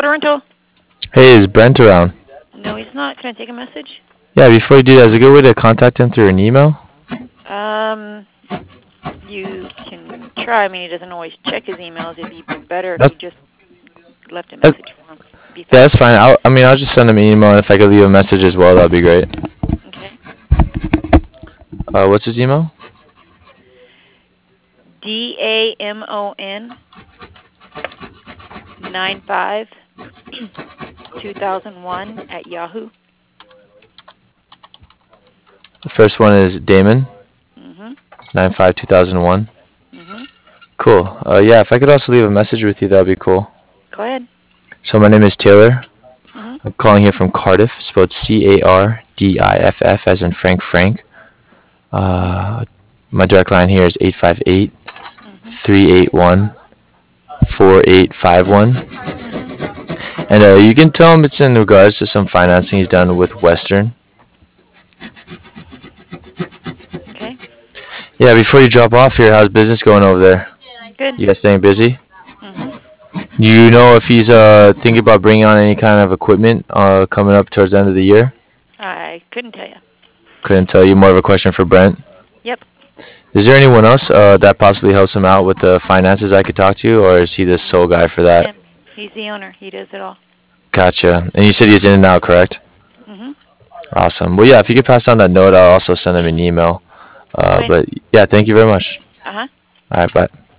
Rental. Hey, is Brent around? No, he's not. Can I take a message? Yeah, before you do that, is a good way to contact him through an email? Um, you can try. I mean, he doesn't always check his emails. It'd be better if That, you just left a that, message for him. It'd be yeah, that's faster. fine. I'll just send him an email, and if I could leave a message as well, that'd be great. Okay. What's his email? DAMON 95 2001 at Yahoo. The first one is Damon, Mhm. 95 2001. Mhm. Cool. Yeah, if I could also leave a message with you, that'd be cool. Go ahead. So my name is Taylor. Mhm. I'm calling here from Cardiff, spelled Cardiff, as in Frank. Mhm. Uh, my direct line here is 858 Mhm. 381 4851. Mhm. And you can tell him it's in regards to some financing he's done with Western. Okay. Yeah, before you drop off here, how's business going over there? Good. You guys staying busy? Mhm. Do you know if he's thinking about bringing on any kind of equipment coming up towards the end of the year? I couldn't tell you. Couldn't tell you. More of a question for Brent. Yep. Is there anyone else that possibly helps him out with the finances I could talk to, or is he the sole guy for Just that? him. He's the owner. He does it all. Gotcha. And you said he's in and out, correct? Mhm. Awesome. Well, yeah, if you could pass on that note, I'll also send him an email. Go ahead. But yeah, thank you very much. Uh huh. All right, bye.